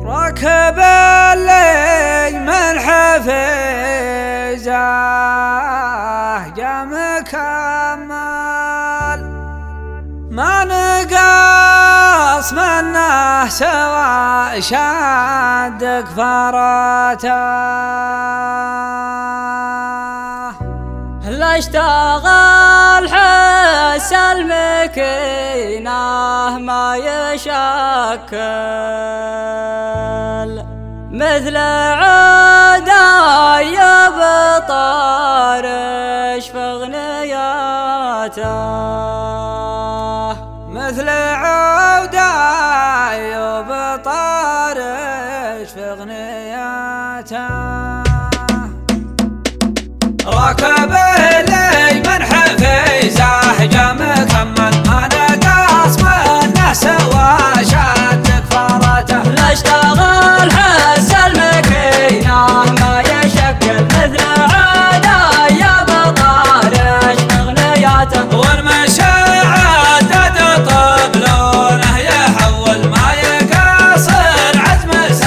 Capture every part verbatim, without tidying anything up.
ركب الليل من حفيزه جا مكمل ما نقص منه سوى شاد كفارته لا اشتغل حس المكينة ما يشكل مثل عداي بطارش في اغنياته مثل عداي بطارش في اغنياته ركب لي من حفيزه جا مكمل ما نقص منه سوى شاد كفارته لا اشتغل حس المكينة ما يشكل مثل عداي بطارش في اغنياته والمشى عدد طبلونه يحول ما يقصر عزم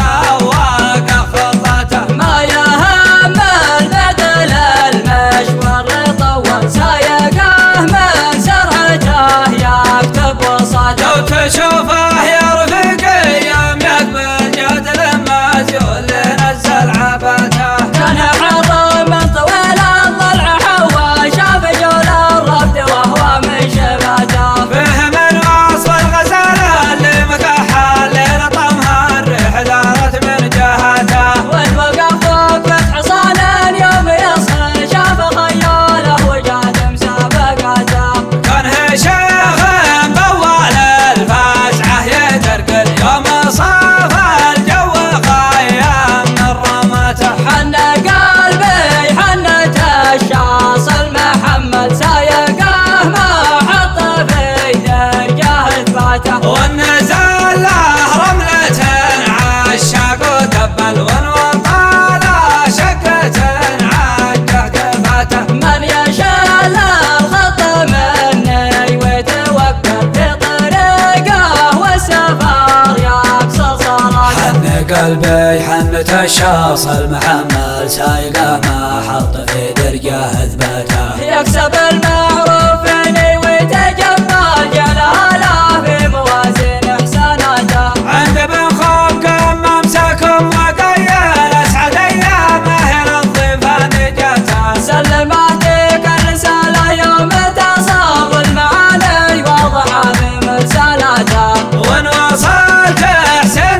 سواق فضته ما يهم البدل المشوار طول سايقه من سرعته يكتب وصاته لو تشوفه يرفق ايام يقبل جاد لما زول نزل عباته كان حاضر من طويل الضلع حوا شاف جول الرفد وهو من شباته فيه من وصف الغزاله اللي مكحها الليل طمها الريح دارت من جهته والوقف فوق فتح حصان يوم يصحى شاف خياله وجاد مسابقاته كان شيخ بوال الفزعه يترقل يوم صاف الجو خيام من رمته حن قلبي حنت الشاص المحمد سايقه ما حط في درجه اثباته والنزل له رملة عشاق وتبل والوطال شقة عجه كفاته من يشال الخط مني ويتوكل في طريقه والسفر يقصر صلاته حن قلبي حنت الشاص المحمل سايقه ما حط في درجه اثباته يكسب المعروف فيني ويتجمل جلاله في موازين احساناته عند ابن خوف قام امسكم وقيل اسعد ايامه للضيفان جاته سلماتك الرسالة يوم تصاب المعاني واضحة في مرسالاته وان وصلت حسين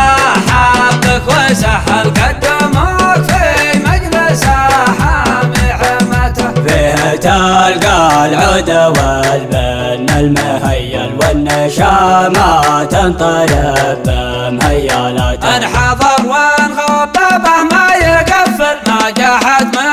رحبك وسهل قدمك في مجلسه حامي حمته فيه تلقى العود والبن المهيل والنشامة تنطلب بمهيالاته ان حضر وان غاب به ما يقفل ما جاحد